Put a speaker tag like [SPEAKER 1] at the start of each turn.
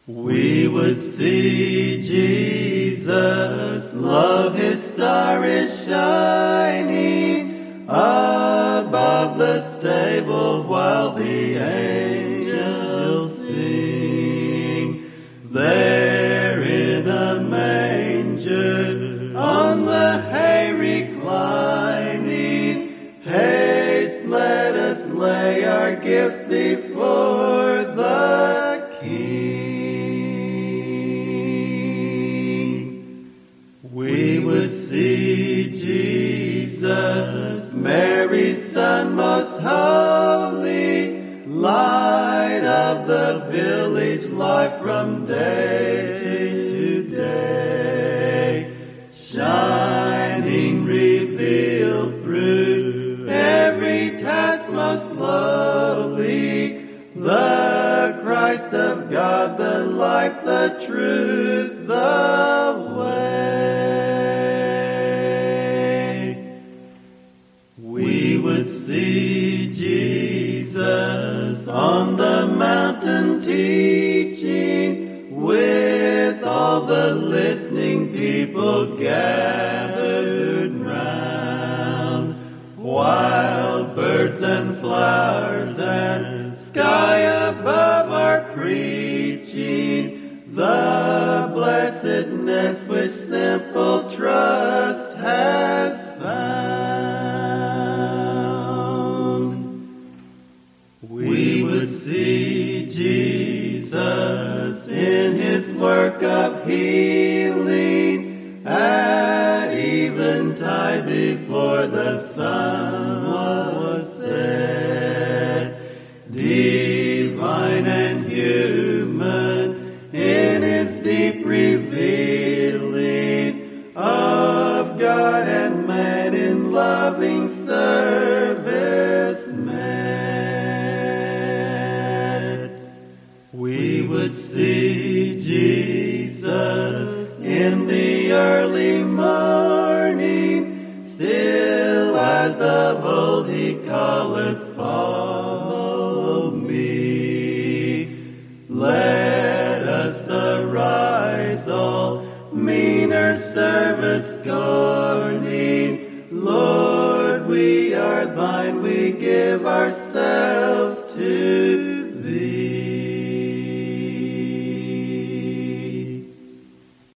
[SPEAKER 1] We would see Jesus, love his star is shining above the stable while the angels sing. There in a manger on the hay reclining, haste, let us lay our gifts before the King. We would see Jesus, Mary's Son most holy, light of the village life from day to day, shining revealed through every task most lowly, the Christ of God, the life, the truth, the way. We would see Jesus on the mountain teaching, with all the listening people gathered round, wild birds and flowers and sky above are preaching the blessedness which simple trust has found. We would see Jesus in his work of healing at eventide before the sun was set, divine and human in his deep revealing of God and man in loving service met. We would see Jesus in the early morning, still as of old he calleth, follow me. Let us arise, all meaner service scorning. Lord, we are thine, we give ourselves to